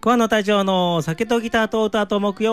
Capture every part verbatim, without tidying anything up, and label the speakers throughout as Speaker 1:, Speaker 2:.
Speaker 1: 桑野隊長の酒とギターと歌と木曜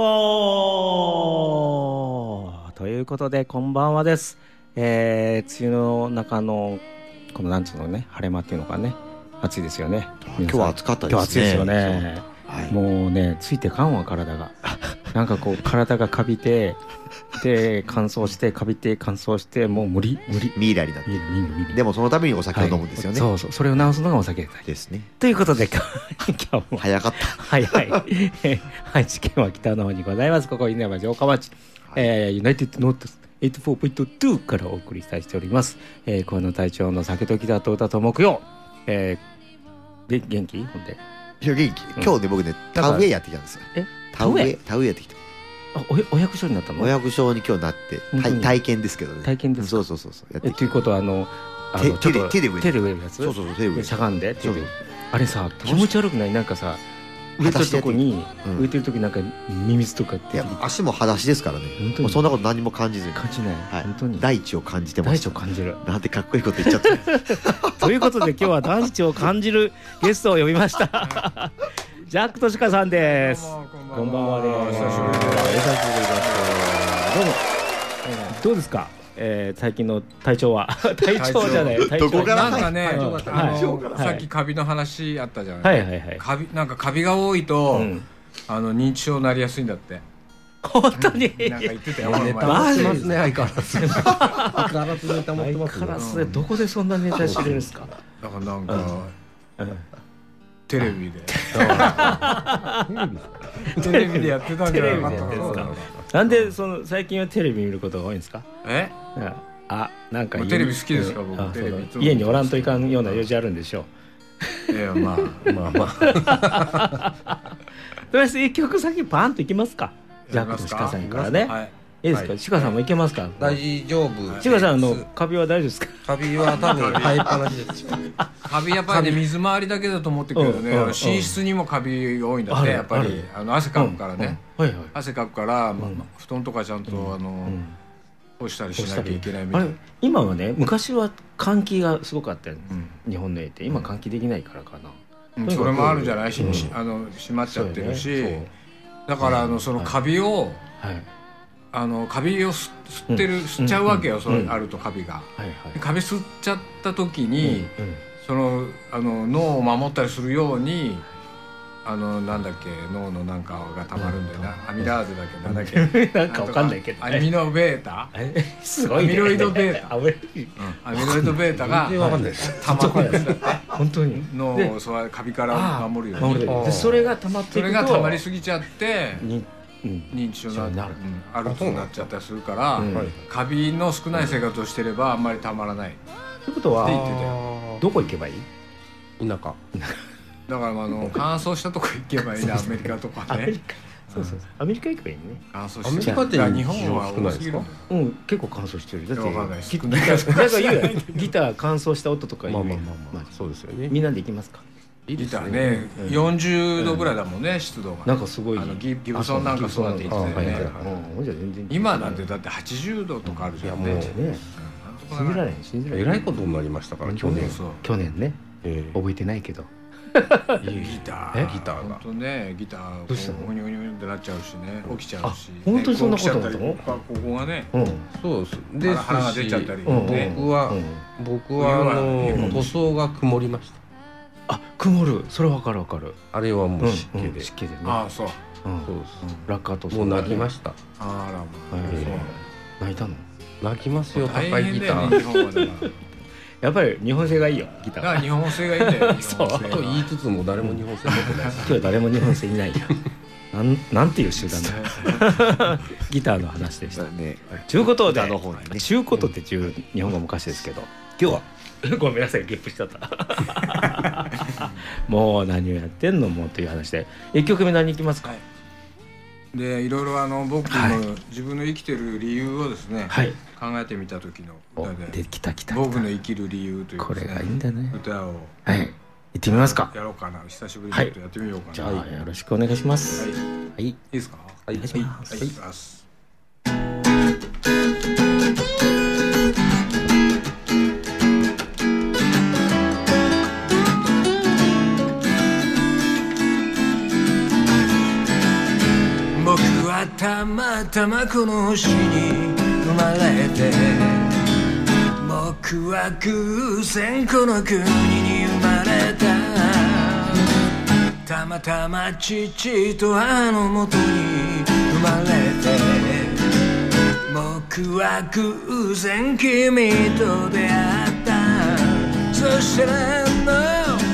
Speaker 1: ということで、こんばんはです。えー、梅雨の中のこのなんつうのね、晴れ間っていうのかね、暑いですよね。
Speaker 2: 今日は暑かったですね。
Speaker 1: 今日暑いですよね、はい、もうね、ついてかんわ体がなんかこう体がカビてで乾燥してカビて乾燥して、もう無理無理
Speaker 2: ミイラになって、でもそのためにお酒を飲むんですよね、
Speaker 1: はい、そうそう、それを直すのがお酒
Speaker 2: ですね。
Speaker 1: ということで今日も
Speaker 2: 早かった
Speaker 1: はいはい愛知県は北の方にございます。ここ犬山城下町、はい、えー、ユナイテッドノート はちじゅうよんてんに からお送りしたいしております。えー、桑野隊長の酒とギターと歌と木曜、えー、で元気ほんで
Speaker 2: いや元気、うん、今日ね僕ね田植えやってきたんですよ。え田植え田植えやってきた。
Speaker 1: あ お, お役所になったの？
Speaker 2: お役所に今日なって体験ですけどね。
Speaker 1: 体験ですか？
Speaker 2: そうそうそうそうやってきた。
Speaker 1: えということはあのあの
Speaker 2: 手で手で植える
Speaker 1: 手で植えるやつ？
Speaker 2: そうそうそう手で植える。
Speaker 1: しゃがんで手であれさ気持ち悪くない？なんかさ植えてるとこに、うん、植えてる時なんかミミズとかって、いや
Speaker 2: 足も裸足ですからね。もうそんなこと何も感じずに
Speaker 1: 感じない、はい、本当に
Speaker 2: 大地を感じてます。
Speaker 1: 大地を感じる
Speaker 2: なんてかっこいいこと言っちゃった
Speaker 1: ということで今日は大地を感じるゲストを呼びましたジャックとシカさんです。こんばんはです。久しぶりです。久しぶりです。どうも、えー、どうですか、えー、最近の体調は体調じゃない体調
Speaker 3: どこからなんかね、
Speaker 1: はい、
Speaker 3: あの、はい、さっきカビの話あったじゃないですか、はいはいはい、カビなんかカビが多いと、うん、あの認知症になりやすいんだって。
Speaker 1: 本当に、
Speaker 3: うん、なんか言ってたよ。
Speaker 4: ネタ持ってますね、相変わらず相変わらずネタ持ってますね。
Speaker 1: 相変わらずで、どこでそんなネタ知れるんですか？
Speaker 3: だからなんか、うんうん、テレビでテレビでやってたんじゃないかな。
Speaker 1: なんでその最近はテレビ見ることが多いんですか？
Speaker 3: え？
Speaker 1: あ、なんか
Speaker 3: テレビ好きですか？僕テレビ
Speaker 1: 家におらんといかんような用事あるんでしょ
Speaker 3: う。いやまあまあまあ
Speaker 1: とりあえず一曲先パーンといきますか。ジャックとシカさんからね、はい、いいですか、はい、シカさんもいけますか？
Speaker 4: 大丈夫。
Speaker 1: シカさんのカビは大丈夫ですか？
Speaker 4: カビは多分生えっぱなしです
Speaker 3: カビやっぱりね、水回りだけだと思ってるけどね、うんうん、寝室にもカビが多いんだって、やっぱりあの汗かくからね、うんはいはい、汗かくから、まあ、布団とかちゃんと、うん、あの干したりしなきゃいけないみたいな。
Speaker 1: 今はね、昔は換気がすごかったよ、うん、日本の家って今換気できないからかな、
Speaker 3: うん、それもあるんじゃないし、うん、あの閉まっちゃってるし、だからあのそのカビを、はい、あのカビを吸ってる、うん、吸っちゃうわけよ、うん、それあるとカビが、はいはい、カビ吸っちゃった時に、うんうん、そのあの脳を守ったりするように、あのなんだっけ、脳のなんかがたまるんだよな、アミラーゼだっけ、なんだっけ
Speaker 1: なんかわかんないけど、
Speaker 3: アミノベータ
Speaker 1: すごい、ね、
Speaker 3: アミロイドベータ、うん、アミロイドベータがたまるんだって
Speaker 1: 本当に
Speaker 3: 脳をそうカビから守るように。
Speaker 1: でそれがたまっていくと、
Speaker 3: それがたまりすぎちゃって認知症になる、アルツになっちゃったりするから、うん、カビの少ない生活をしてればあんまりたまらない。
Speaker 1: ということはどこ行けばいい？
Speaker 4: 田舎
Speaker 3: だからあの乾燥したとこ行けばいいな、アメリカとかね。
Speaker 1: そうそうそう、アメリカ行けばいいね。
Speaker 3: 乾燥してアメリカって日本は多すぎる。
Speaker 1: うん、結構乾燥してる。だって
Speaker 3: わかんないです。
Speaker 1: ギターギター乾燥した音とか言う。まあまあまあまあそうですよね。みんなで行きますか？
Speaker 3: ギターね、よんじゅうどぐらいだもんね、湿度が。
Speaker 1: なんかすごい。
Speaker 3: あのギブソンなんかそうだって言ってたよね。今なんてだってはちじゅうどとかあるじゃんね。
Speaker 1: 信じられない、信じられ
Speaker 4: ない。えらいことになりましたから去年。
Speaker 1: 去年ね。覚えてないけど。
Speaker 3: ギター
Speaker 4: ギターが
Speaker 3: 本当ね、ギターどうしたの？ゴニョゴニョってなっちゃうしね、起きちゃうし。
Speaker 1: 本当にそんなことだったの？
Speaker 3: ここがね、
Speaker 4: そうです。
Speaker 3: 鼻が出ちゃったり。
Speaker 4: 僕は僕はあの塗装が曇りました。
Speaker 1: あ、曇る。それわかるわかる。
Speaker 4: あれはもう湿気で。
Speaker 1: 湿気でね。
Speaker 3: ああそう。
Speaker 4: そうです。
Speaker 1: ラッカー塗装。
Speaker 4: もう泣きました。
Speaker 3: あらもう。
Speaker 1: 泣いたの？
Speaker 4: 泣きますよ、高いギター。
Speaker 1: やっぱり日本製がいいよ、ギターは。
Speaker 3: 日本製がいいんだよ。
Speaker 4: そうと言いつつも誰も日本製持ってない。
Speaker 1: 今日は誰も日本製いないよ。なんなんていう集団だ。ギターの話でしたね。ちゅうことで、ちゅうことってちゅう日本語昔ですけど、今日はごめんなさい、ゲップしちゃった。もう何をやってんのもという話で、いっきょくめ何いきますか？
Speaker 3: でいろいろあの僕の自分の生きてる理由をですね、はい、考えてみた時の歌で、
Speaker 1: できたきた
Speaker 3: 僕の生きる理由という、ね、
Speaker 1: これがいいんだね、
Speaker 3: 歌を、
Speaker 1: はい、行ってみますか。
Speaker 3: やろうかな、久しぶりにちょっとやってみようかな。
Speaker 1: はい、じゃあよろしくお願いします。はい、はい、いい
Speaker 3: ですか？
Speaker 1: はい、お願いします。
Speaker 3: はい、はい、いきます。 はたまたまこの星に生まれて、僕は偶然この国に生まれた。たまたま父と母のもとに生まれて、僕は偶然君と出会った。そして何の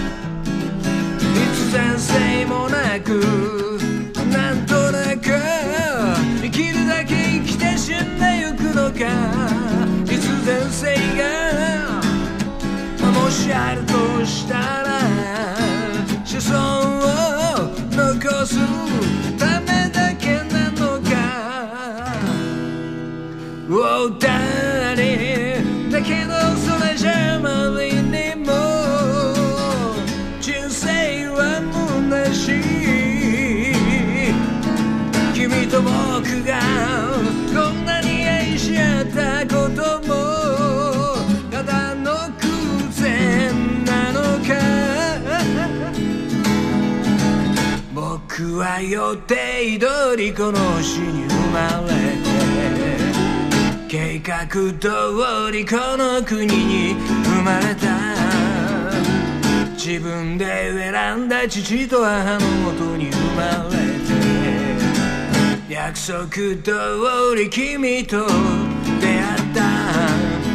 Speaker 3: 必然性もなく、なんとなく生きるだけ生きて死んでゆくのか。必然性がもしあるとしたら、子孫を残すためだけなのか。Oh darling、 だけどそれじゃあまりにも人生は虚しい。君と僕がこんなに愛し合ったこともただの偶然なのか。僕は予定通りこの星に生まれて、計画通りこの国に生まれた。自分で選んだ父と母のもとに生まれて、約束通り君と出会った。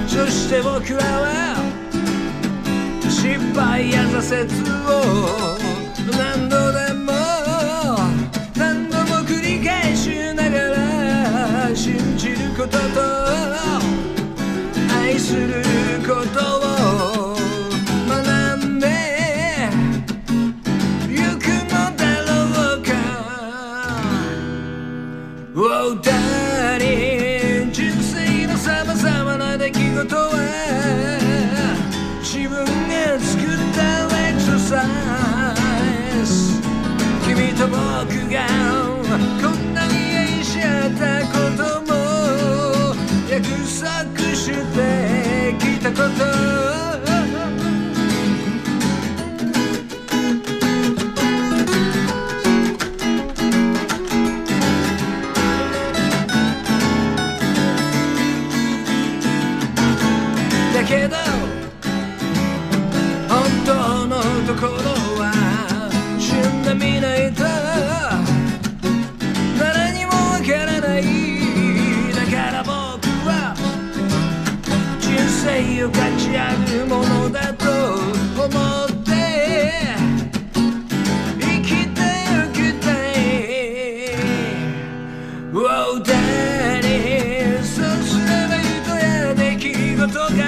Speaker 3: そして僕らは失敗や挫折を何度でも何度も繰り返しながら、信じることと愛することを学んでゆくのだろうか。Oh darling、 人生のさまざまな出来事は自分が作ったエクササイズ。君と僕がこんなに愛し合ったことも約束してきたこと。だけど本当のところは死んでみないと誰にもわからない。だから僕は人生を価値あるものだと思って生きてゆきたい。 Oh daddy、 そうすれば人や出来事が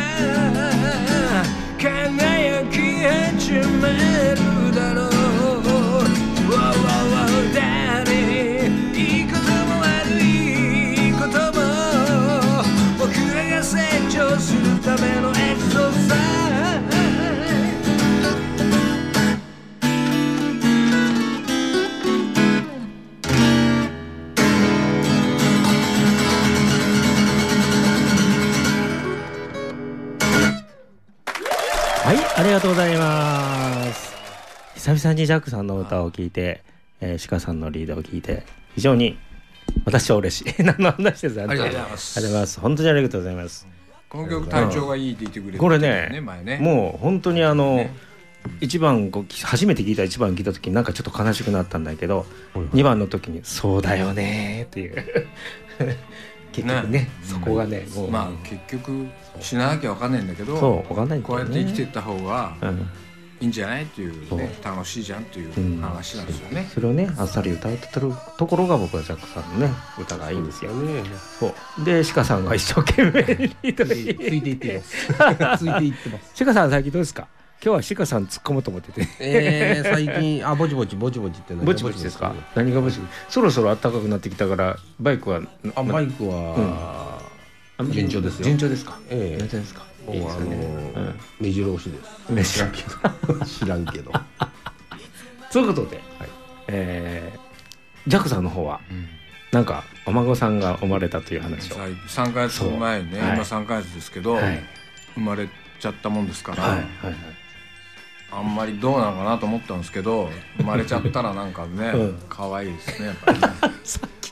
Speaker 3: 輝き始めるだろう。 Oh, oh, oh, daddy、 いいことも悪いことも僕らが成長するためのエクササイズ。
Speaker 1: はい、ありがとうございます。久々にジャックさんの歌を聴いて、えー、鹿さんのリードを聴いて非常に私は嬉しい。何の話です。
Speaker 3: ありがとうございます。
Speaker 1: ありがとうございます。本当にありがとうございます。
Speaker 3: この曲体調がいいって言ってくれて、ね、
Speaker 1: これね、
Speaker 3: 前ね、
Speaker 1: もう本当にあの、
Speaker 3: ね、
Speaker 1: 一番こう初めて聞いた一番聞いた時になんかちょっと悲しくなったんだけど、にばんの時にそうだよねっていう結局 ね, ねそこがね、
Speaker 3: もうまあ結局死ななきゃ分かんないんだけど、
Speaker 1: そう分かんないんだよね、
Speaker 3: こうやって生きていった方がいいんじゃないっていう、ね、
Speaker 1: う
Speaker 3: 楽しいじゃんっていう話なんですよね、
Speaker 1: うん、それをねあっさり歌えてるところが僕はジャックさんのね歌がいいんですよね。そうで鹿さんが一生懸命につ
Speaker 4: いていってますついていってます
Speaker 1: 鹿さん最近どうですか。今日は鹿さん突っ込もうと思ってて
Speaker 4: えー、最近あぼちぼちぼちぼちって
Speaker 1: ぼちぼちですか。何がぼちぼち。そろそろ暖かくなってきたからバイクは
Speaker 4: あバイクは、うん、順調ですよ。
Speaker 1: 順調ですか。
Speaker 4: ええー、
Speaker 1: 順調ですか。
Speaker 4: もうあのーうん、目白押しです。知らんけど知らんけど
Speaker 1: そういうことで、はい、えー、ジャックさんの方は、うん、なんかお孫さんが生まれたという話を
Speaker 3: さんかげつまえね、はい、今さんかげつですけど、はい、生まれちゃったもんですから、はいはいはい、あんまりどうなのかなと思ったんですけど生まれちゃったらなんかね、うん、可愛いですねやっぱりね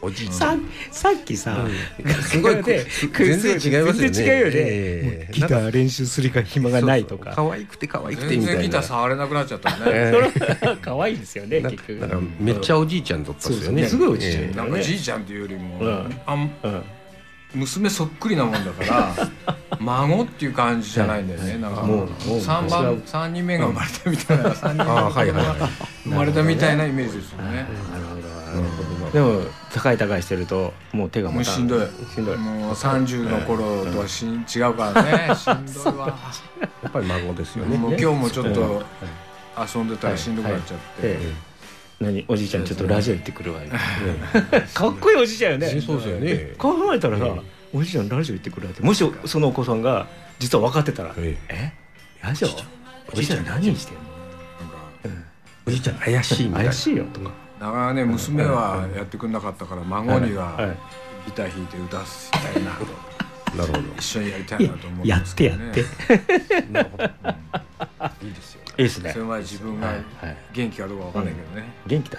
Speaker 4: おじい
Speaker 1: ささっきさ、
Speaker 4: すごい全然違いますよね。
Speaker 1: 全然違うよね。ギター練習するか暇がないとか。
Speaker 4: 可愛くて可愛くてみたいな。
Speaker 3: 全然ギター触れなくなっちゃったね。
Speaker 1: 可愛いですよね結局。
Speaker 4: だからめっちゃおじいちゃんだったんですよね。
Speaker 1: すごいおじいちゃん。
Speaker 3: なんかじいちゃんっていうよりもあん娘そっくりなもんだから孫っていう感じじゃないんだよね。なんかもう三番三人目が生まれたみたいな、三人目が生まれたみたいなイメージですよね。
Speaker 1: なるほど。でも高い高いしてるともう手が
Speaker 3: もうしんどい。しんどい。もうさんじゅうの頃とはしん違うからね。しんどいわ。
Speaker 4: やっぱり孫ですよね。
Speaker 3: もう今日もちょっと遊んでたらしんどくなっちゃって。
Speaker 1: 何おじいちゃんちょっとラジオ行ってくるわ。かっこいいおじいちゃんよね。
Speaker 4: そうですよね。
Speaker 1: 考えたらさ、おじいちゃんラジオ行ってくるわって。もしそのお子さんが実は分かってたら、えラジオおじいちゃん何してんの。
Speaker 4: おじいちゃん怪しい
Speaker 1: 怪しいよとか。
Speaker 3: だからね娘はやってくれなかったから孫にはギター弾いて歌わせたいなと。なるほど。一緒にやりたいなと思うんですけどね。
Speaker 1: やってやって。なるほど。いいですよ。いいですね。
Speaker 3: それまで自分が元気かどうかわかんないけどね。
Speaker 1: 元気だって。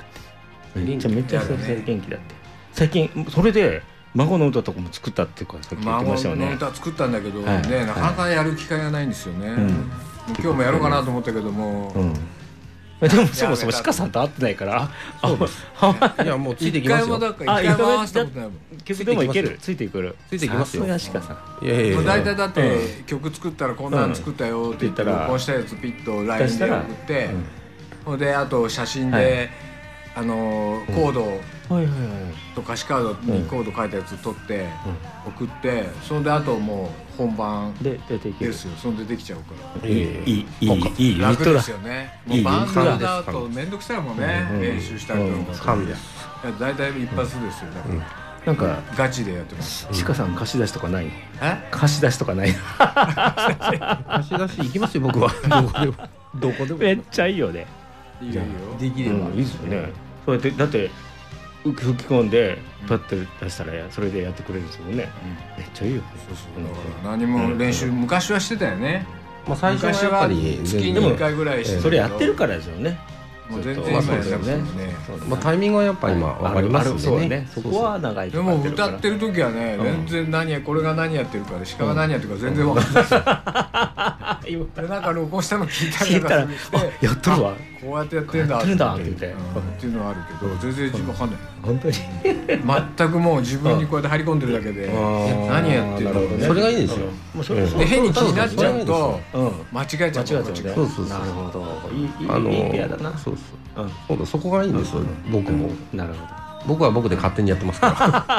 Speaker 1: めっちゃめっちゃ元気だって。最近それで孫の歌とかも作ったっていうかさっき言ってましたよね。
Speaker 3: 孫の歌作ったんだけどねなかなかやる機会がないんですよね。今日もやろうかなと思ったけども。
Speaker 1: でもそもそも鹿さんと会ってないから、
Speaker 4: いやもうついてきますよ。
Speaker 3: 一回も回したことないもん。
Speaker 1: 曲でもいける。ついていくる。
Speaker 4: ついていきますよ。
Speaker 1: さすが鹿さん。
Speaker 4: いやいや。
Speaker 3: 大体だって曲作ったらこんなん作ったよって言ったら録音したやつピッと ライン で送って、ほんであと写真であのコードと歌詞カードにコード書いたやつ取って送って、それであともう本番ですよ。そんでできちゃうから。
Speaker 1: いいいいいい
Speaker 3: 楽ですよね。もうバンドだと面倒くさいもんね。練習したりとか。
Speaker 4: 神です。
Speaker 3: 大体一発ですよ。
Speaker 1: なんか
Speaker 3: ガチでやってます。
Speaker 1: 鹿さん貸し出しとかないの？貸し出しとかないの？
Speaker 4: 貸し出し行きますよ僕は。どこでも。どこでも。
Speaker 1: めっちゃいいよね。
Speaker 3: いいよいいよ。
Speaker 1: できればいいですよね。そうやってだって吹き込んでパッて出したらそれでやってくれるんですもんね。めっちゃいいよ。
Speaker 3: そうそう。だから何も練習昔はしてたよね。
Speaker 4: まあ最初はやっぱり
Speaker 3: 月にいっかいぐらいして。
Speaker 1: それやってるからですよね。
Speaker 3: もう全然今やってますよね。
Speaker 4: まあタイミングはやっぱり今わかりますんでね。
Speaker 1: そこは長い。
Speaker 3: でも歌ってる時はね全然何やこれが何やってるかで鹿が何やってるか全然わかんないですよ。でなんか録音したの聞いたりとかして
Speaker 1: やっとるわ。
Speaker 3: こうやってやってんだって
Speaker 1: 言ってって
Speaker 3: いうのはあるけど全然自分わかんない。
Speaker 1: 本当に
Speaker 3: 全くもう自分にこうやって張り込んでるだけで何やってるの。
Speaker 4: それがいいんですよ。
Speaker 3: で変に気になっちゃうと間違えちゃう。
Speaker 1: そうそう
Speaker 4: そう。
Speaker 1: なるほど。いいいいペアだな。
Speaker 4: そうそう。そこがいいんですよ。僕も。
Speaker 1: なるほど。
Speaker 4: 僕は僕で勝手にやってますから。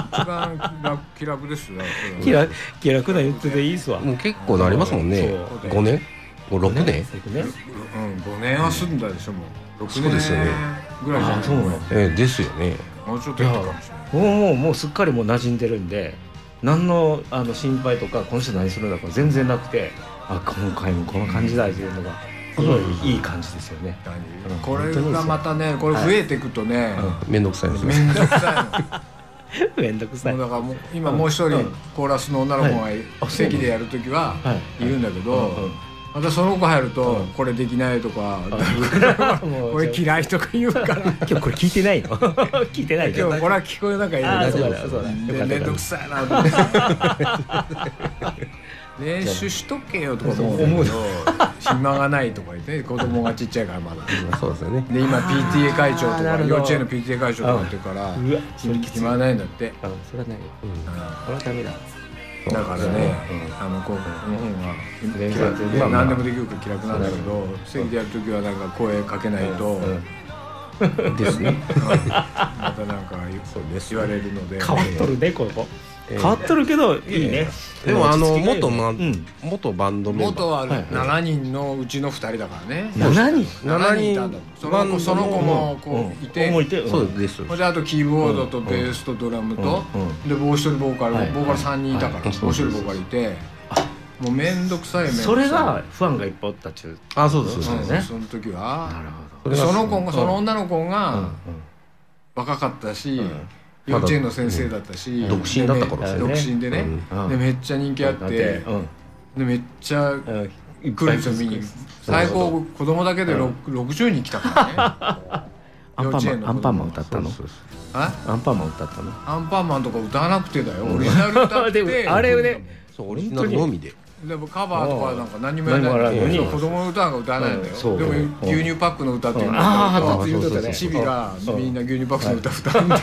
Speaker 3: 一番気楽ですよ。
Speaker 1: 気楽気楽な言ってでいいっすわ。
Speaker 4: もう結構なりますもんね。ごねん。もうろくねん。
Speaker 3: うんごねんは済んだでしょもう。ろくねんですよね。ぐらいじゃない。
Speaker 1: そうなの。
Speaker 4: えですよね。
Speaker 3: もうちょっとやったかもしれ
Speaker 1: ない。もうもうすっかりもう馴染んでるんで、何のあの心配とかこの人何するんだか全然なくて、あ今回もこの感じだっていうのがすごいいい感じですよね。
Speaker 3: これがまたねこれ増えていくとね
Speaker 4: 面倒くさいです。
Speaker 3: 面倒くさ
Speaker 1: いの。面倒くさい。
Speaker 3: だからもう今もう一人コーラスの女の子が席でやるときはいるんだけど。またその子入るとこれできないとかこれ嫌いとか言うから
Speaker 1: 今日これ聞いてないの聞いてない
Speaker 3: 今日これは聞こえなかったら面倒くさいなと思って練習しとけよとか思うけど暇がないとか言って子供がちっちゃいからまだ
Speaker 4: そうですよね。
Speaker 3: で今 ピーティーエー 会長とか幼稚園の ピーティーエー 会長とかってるから暇ないんだって。
Speaker 1: それはないよ。これはダメだ。
Speaker 3: だからね、あのこの本は何でもできるから気楽なんだけど席でやるときはなんか声かけないと
Speaker 4: ですね。
Speaker 3: またなんか言われるので
Speaker 1: 変わっとるねここ変わっとるけどいいね。
Speaker 4: でもあの元元バンドメンバー
Speaker 3: 元はしちにんのうちのふたりだからね。
Speaker 1: しちにん
Speaker 3: しちにんその子もこういて
Speaker 4: そうです。
Speaker 3: であとキーボードとベースとドラムとでもう一人ボーカルボーカルさんにんいたからもう一人ボーカルいてもうめんどくさいめんどくさい。
Speaker 1: それがファンがいっぱいおったっちゅう。
Speaker 4: あそうです
Speaker 3: そうですね。その時はその子その女の子が若かったし幼稚園の先生だったし
Speaker 4: 独身だった頃ですね。
Speaker 3: 独身でねでめっちゃ人気あってでめっちゃ来るんですよ見に。最高子供だけでろくじゅうにん来たからね。
Speaker 1: アンパンマンアンパンマン歌ったの？アンパンマン歌ったの？
Speaker 3: アンパンマンとか歌わなくてだよ。オリジナル歌って
Speaker 1: あれね、
Speaker 4: そうオリジナルのみで。
Speaker 3: でもカバーとかなんか何もやらないのに子供の歌なんか歌わないんだよ。でも牛乳パックの歌っていうのがチビがみんな牛乳パックの歌歌うんだよ。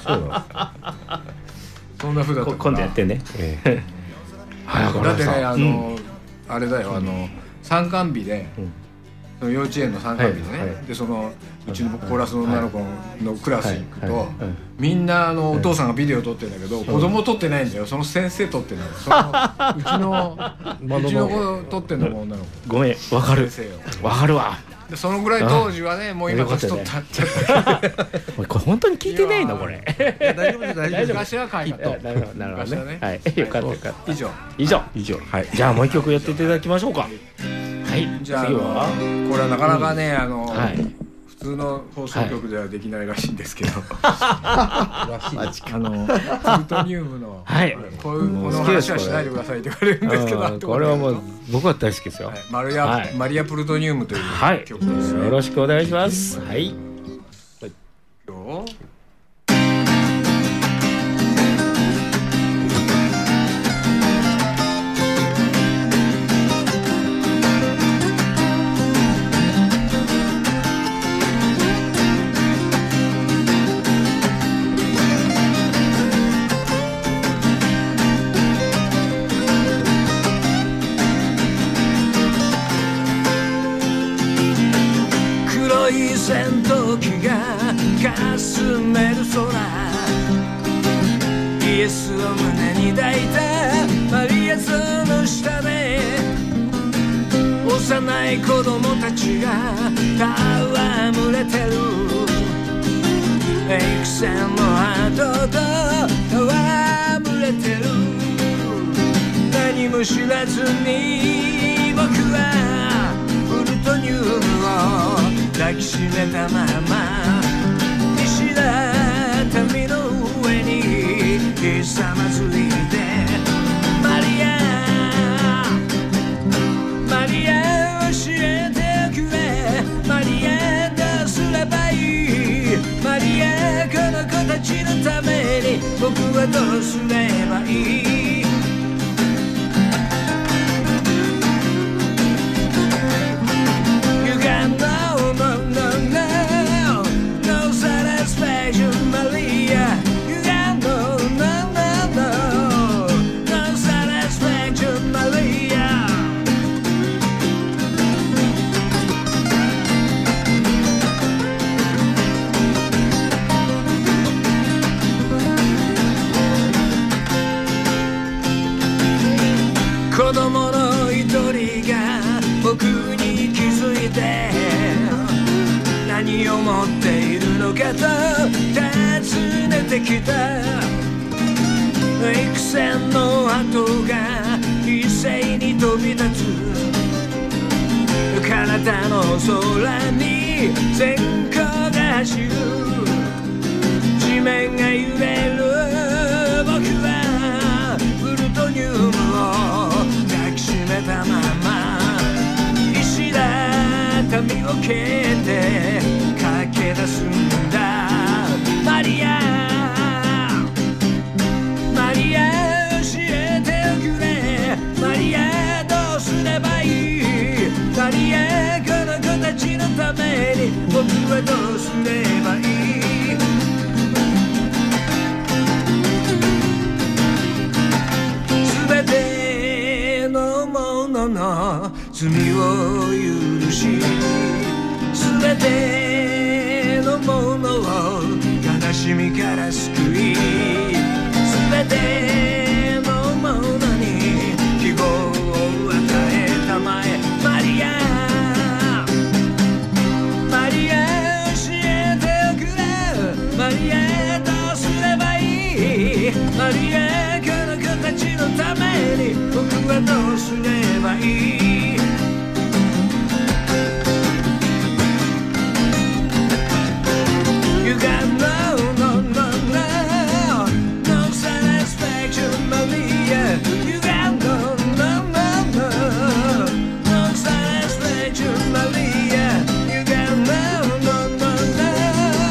Speaker 3: そんな風だった。
Speaker 1: 今度やってね。
Speaker 3: だってねあのあれだよあの参観日で幼稚園の参観日でねでそのうちのコーラスの女の子のクラスに行くとみんなあのお父さんがビデオ撮ってるんだけど子供撮ってないんだよ。その先生撮ってるんだよ。そのうちのうちの子撮ってんのも女の子。
Speaker 1: ごめんわかるわかるわ。
Speaker 3: でそのぐらい当時はねもう今年取ったっちゃった
Speaker 1: これ本当に聞いてないのこれ。
Speaker 3: 大丈夫です大丈夫。昔は書いた。
Speaker 1: なるほどね。はいよかったよかった。
Speaker 3: 以上
Speaker 1: 以上
Speaker 4: 以上はい。
Speaker 1: じゃあもう一曲やっていただきましょうか。はい
Speaker 3: じゃあ次はこれはなかなかねあの普通の放送局ではできないらしいんですけどあのプルトニウムのこういうこの話はしないでくださいって言われるんですけど
Speaker 1: これはもう僕は大好きですよ。
Speaker 3: マリアプルトニウムという曲です
Speaker 1: よろしくお願いします。はい今日
Speaker 5: 戦闘機がかすめる空イエスを胸に抱いたマリア像の下で幼い子供たちが戯れてる幾千の鳩と戯れてる何も知らずに僕はプルトニウムを抱きしめたまま見知らぬ民の上にひざまずいてマリアマリア教えてくれマリアどうすればいいマリアこの子たちのために僕はどうすればいい子供の一人が僕に気づいて何を持っているのかと尋ねてきた幾千の鳩が一斉に飛び立つ彼方の空に閃光が走る地面が揺れる僕はプルトニウムを抱きしめたまま石畳を蹴って駆け出すんだマリアマリア教えてくれマリアどうすればいいマリアこの子たちのために僕はどうすればいい全てのものの罪を許し全てのものを悲しみから救い全てのものに希望を与えたまえマリアマリア教えてくれマリアどうすればいいマリアこの子たちのために僕はどうすればいいYou got no, no, no, no No satisfaction, Maria You got no, no, no, no No satisfaction, Maria You got no, no, no, no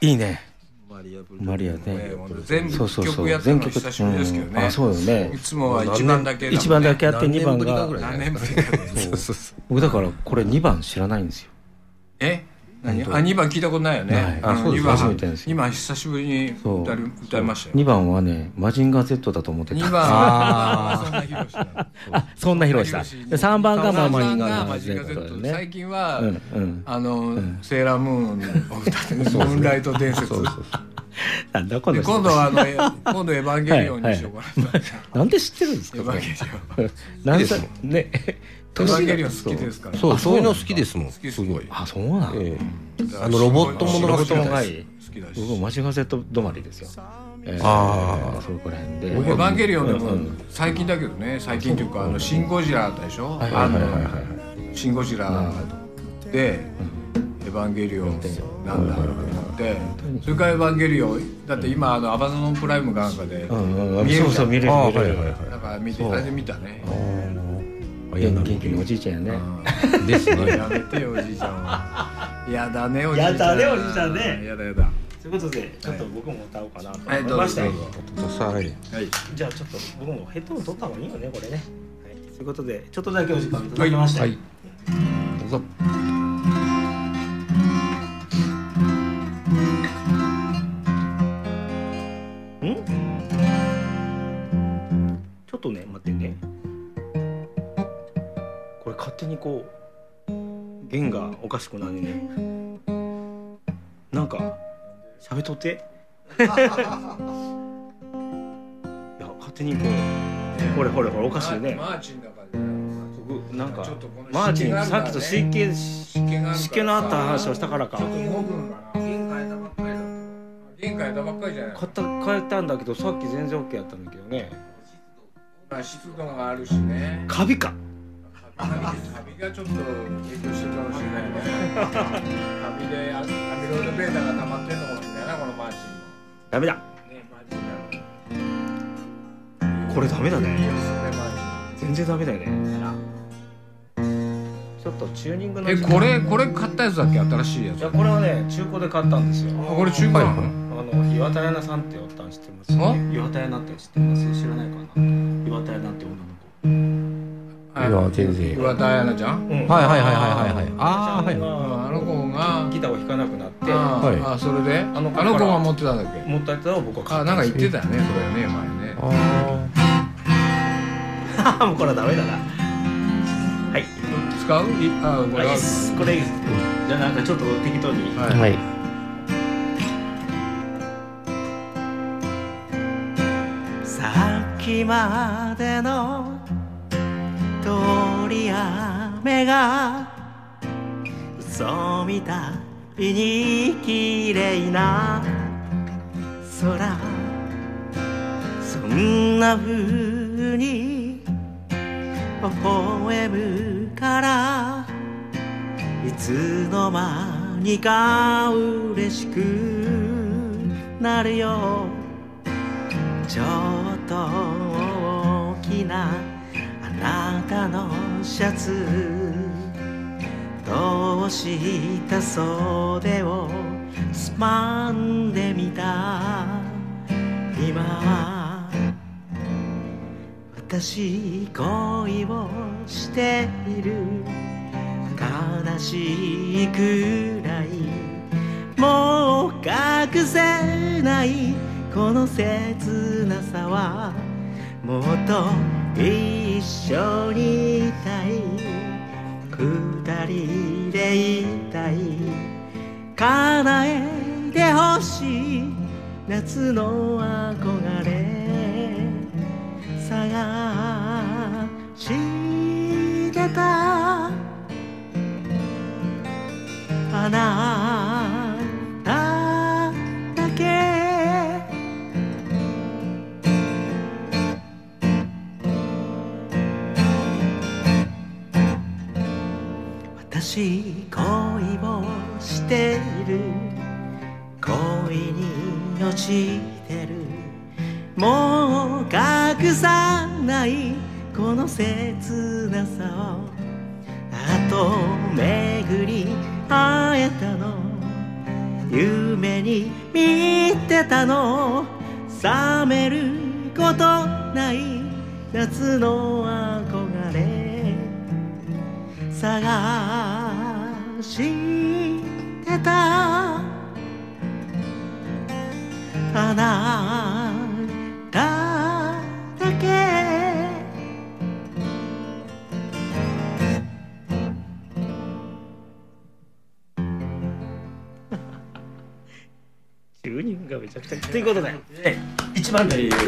Speaker 1: いいね。
Speaker 3: マリアね。全部曲やったの久しぶりですけどね。
Speaker 1: あ、そうよね。
Speaker 3: いつもは一番だけ
Speaker 1: 一番だけやってにばんが
Speaker 3: 何年ぶりか。
Speaker 1: 僕だからこれにばん知らないんですよ。
Speaker 3: え？何？あ、にばん聞いたことないよね。
Speaker 1: あ、そうです。初めてですよ。
Speaker 3: 今久しぶりに歌いましたよ。
Speaker 1: にばんはね、マジンガー Z だと思ってた。
Speaker 3: にばんはそんな広しだ。
Speaker 1: あ、そんな広し。さんばんがマジンガー
Speaker 3: Z ね。最近はあのセーラームーンを歌ってムーンライト伝説。
Speaker 1: なんだこの
Speaker 3: 今度はあの今度エヴァンゲリオンにしようか
Speaker 1: な。なんで知ってるんですか。
Speaker 3: エヴァンゲリオン。
Speaker 1: なんさね。
Speaker 3: エヴァンゲリオン好きですから。
Speaker 4: そう、そういうの好きですもん。すごい。
Speaker 1: あ、そうなの。
Speaker 4: あのロボットものが好き
Speaker 1: がいい。僕マジンガー Z 止まりですよ。
Speaker 4: ああ、
Speaker 1: そこら辺で。
Speaker 3: エヴァンゲリオンでも最近だけどね、最近というかあのシンゴジラあったでしょ。あのシンゴジラでエヴァンゲリオンなんだろうと思って、それからエヴァンゲリオンだって今あのアマゾンプライムかなんかで見えるじゃん。
Speaker 1: 見れる見れる。
Speaker 3: だから見てあれで見たね。
Speaker 1: 元気におじいちゃんやね。
Speaker 4: ですね。
Speaker 3: やめてよおじいちゃんは。やだねおじいちゃん。
Speaker 1: やだねおじいちゃんね。
Speaker 3: やだやだ。
Speaker 1: ということでちょっと僕も歌おうかなと
Speaker 3: 思いました。はい。
Speaker 1: じゃあちょっと僕もヘッドホン取った方がいいよねこれね。ということでちょっとだけお時間いただきました。はい。
Speaker 4: どうぞ。
Speaker 1: ん？ちょっとね待ってね。これ勝手にこう弦がおかしくなるね。なんか喋っとって。いや勝手にこう、ほれほれほれおかしいね。
Speaker 3: マーチンだから
Speaker 1: 僕なんかマーチンさっきと湿気湿気のあった話をしたからか。
Speaker 3: ちょっと動くのかな。弦変えたばっかりだ。弦変えたばっかりじゃない。
Speaker 1: 変えた変えたんだけどさっき全然 OK やったんだけどね。
Speaker 3: まあ湿度があるしね。
Speaker 1: カビか。
Speaker 3: カビがちょっと影響してるかもしれないね。カビでアミロイド ベータが溜まってるのかもしれないなこのマーチンも。
Speaker 1: ダメだ。ねマーチンだ。これダメだね。全然ダメだよね。ちょっとチューニングの。
Speaker 3: えこれこれ買ったやつだっけ新しいやつ。
Speaker 1: いやこれはね中古で買ったんですよ。
Speaker 3: あこれ中古なの？
Speaker 1: あの岩田屋さんっておったん知ってます？岩田屋って知ってます？知らないかな。岩田屋って女の子。
Speaker 4: いや全然。
Speaker 3: 岩田彩菜ちゃん？
Speaker 4: はいはいはいはいはいはい。
Speaker 3: ああはい。あの子が
Speaker 1: ギターを弾かなくなって、
Speaker 3: あそれであの子が持ってたんだっけ？
Speaker 1: 持ってたのを僕は買った。
Speaker 3: あなんか言ってたよねそれね前ね。
Speaker 1: ああもうこれはダメだな。はい。
Speaker 3: 使う？あこれ
Speaker 1: はこれいいです。じゃあなんかちょっと適当に。
Speaker 4: はい。
Speaker 5: さっきまでの通り雨が嘘みたいに綺麗な空、そんな風に微笑むからいつの間にか嬉しくなるよ。ちょっと大きなあなたのシャツ、どうした袖をつまんでみた。今私恋をしている、悲しいくらいもう隠せないこの切なさは、もっと一緒にいたい、二人でいたい、叶えてほしい夏の憧れ探してた。あなただけ私恋をしている、恋に落ちてる、もう隠さないこの切なさを、あと巡り会えたの
Speaker 1: 夢に見てたの覚めることない夏の憧れ探してたあなただけチューニングがめちゃくちゃということで一番でいい考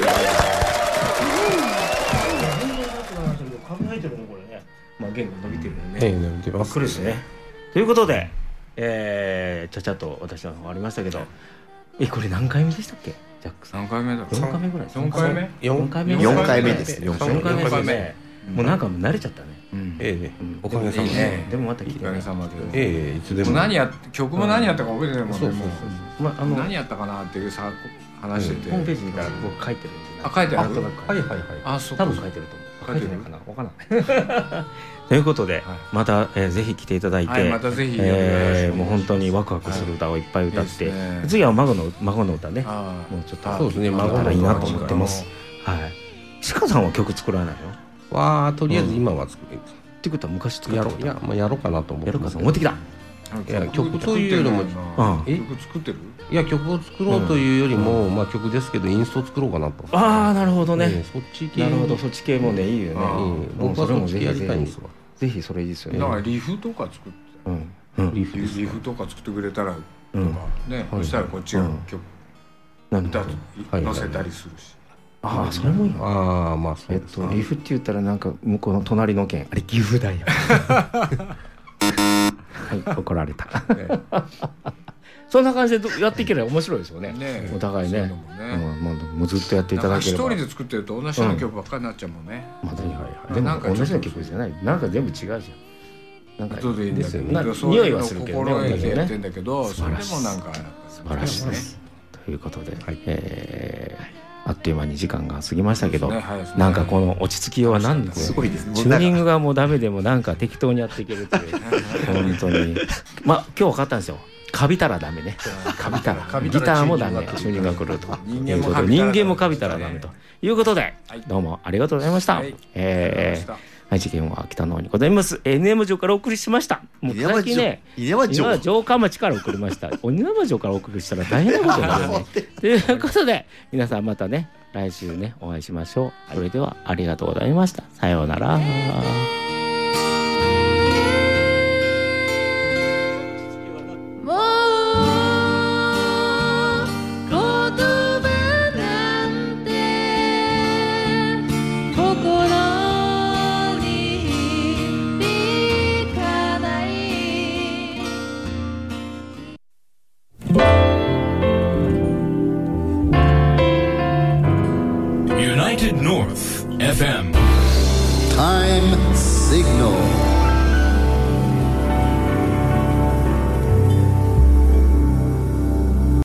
Speaker 1: えてるねこれね。まあ弦が伸びてるよね。
Speaker 4: ええ伸びてます。
Speaker 1: ばっかりですね。ということで、えー、ちゃちゃっと私の方ありましたけど、えこれ何回目でしたっけ？ジャックさん。
Speaker 3: 何回目だろう。
Speaker 1: よんかいめぐらい。
Speaker 3: よんかいめ？
Speaker 1: よんかいめ。
Speaker 2: よんかいめです。
Speaker 1: よんかいめですね。もうなんか慣れちゃったね。
Speaker 4: ええおかげさま
Speaker 1: で。でもまた綺麗。
Speaker 3: おかげさまで。
Speaker 4: ええいつでも。
Speaker 3: 何や曲も何やったか覚えてないもんね。
Speaker 4: そうそうそう。
Speaker 1: まああの
Speaker 3: 何やったかなっていうさ話してて。
Speaker 1: ホームページに僕書いてるんで。
Speaker 3: あ書いてある。
Speaker 4: はいはいはい。
Speaker 3: あそう。
Speaker 1: 多分書いてると思う。書いてるかな。わからない。ということでまたぜひ来ていただいて、
Speaker 3: またぜひ
Speaker 1: もう本当にワクワクする歌をいっぱい歌って、次は孫の孫の歌ね。もうちょっと
Speaker 4: そうですね
Speaker 1: 孫がいいなと思ってます。はい。鹿さんは曲作らないの？
Speaker 4: わあとりあえず今は作る。
Speaker 1: ってことは昔作った
Speaker 4: やろういやまあやろうかなと思って。
Speaker 1: やろうかと思ってきた。
Speaker 4: いや曲というよりも
Speaker 3: 曲作ってる？
Speaker 4: いや曲を作ろうというよりもまあ曲ですけどインスト作ろうかなと。
Speaker 1: ああなるほどね。
Speaker 4: そっち系。
Speaker 1: なるほどそっち系もねいいよね。
Speaker 4: 僕はそっち系やりたいんですわ。
Speaker 1: ぜひそれいいですよね。
Speaker 3: だからリフとか作って、
Speaker 1: うん
Speaker 3: リフリフとか作ってくれたらとかね、そしたらこっちが曲歌載せたりするし。
Speaker 1: ああそれもいいな。
Speaker 4: ああまあ
Speaker 1: えっとリフって言ったらなんか向こうの隣の県あれ岐阜だよ。はい怒られた。そんな感じでやっていければ面白いですよね。お互いね。もうずっとやっていただければ。
Speaker 3: 一人で作ってると同じような曲ばっかりになっちゃうもんね。
Speaker 1: でも同じような曲じゃない。なんか全部違うじゃん。なんか
Speaker 3: そうでいいんだけど、
Speaker 1: 匂いはするけどね。
Speaker 3: 心得てやってんだけど、それでもなんか
Speaker 1: 素晴らしいです。ということで、あっという間に時間が過ぎましたけど、なんかこの落ち着きようはなんです
Speaker 2: ごいですね。
Speaker 1: チューニングがもうダメでもなんか適当にやっていけるっていう本当に。まあ今日分かったんですよ。カビたらダメね。カビたらギターもダメ。チューニングが来るということで、人間もカビたらダメということで、どうもありがとうございました。えー愛知県は北の方にございます犬山城からお送りしました。もう最近ね犬山城城下町から送りました。犬山城からお送りしたら大変なことになるね。ということで皆さんまたね来週ねお会いしましょう。それではありがとうございました。さようなら。
Speaker 5: United North エフエム
Speaker 2: Time Signal